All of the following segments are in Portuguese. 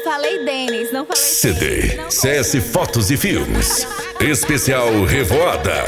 falei Denis, não falei CD, CS Fotos e Filmes. Especial Revoada.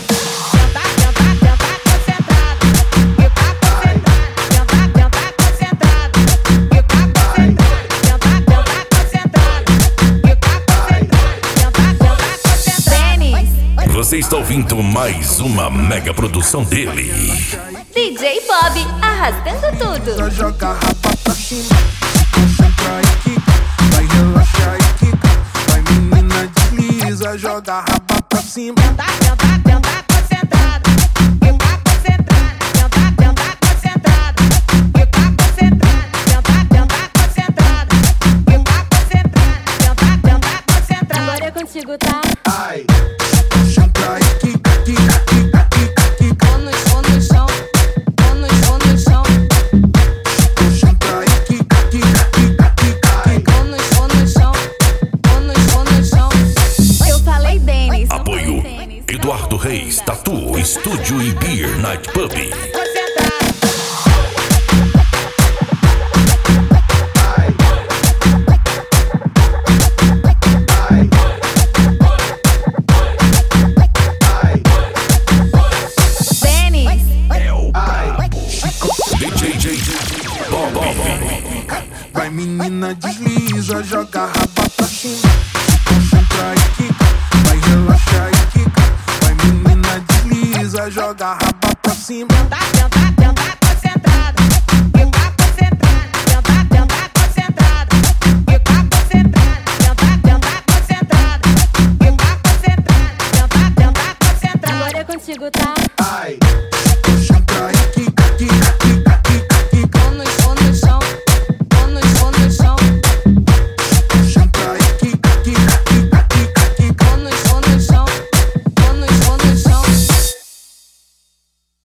Você está ouvindo mais uma mega produção dele. DJ Bob, arrastando tudo. Só joga a raba pra cima, concentra e quica. Vai relaxar e quica. Vai menina desliza, joga a raba pra cima. Tenta concentrado. Fica concentrado. Tenta concentrado. Fica concentrado. Tenta concentrado. Fica concentrado. Tenta concentrado. Agora é contigo, tá? Ai, concentra e quica, quica, quica, quica, quica. Ou no chão. Ou no chão. Concentra e quica, quica, quica, quica, quica. Ou no chão. Ou no chão. Eu falei Denis. não Apoio falei Denis. Eduardo Reis, Tatu, Estúdio e Beer Night Pub. DJ Bob. Vai menina desliza, joga a raba pra cima. Concentra e quica, vai relaxar e quica. Vai menina desliza, joga a raba pra cima. Tenta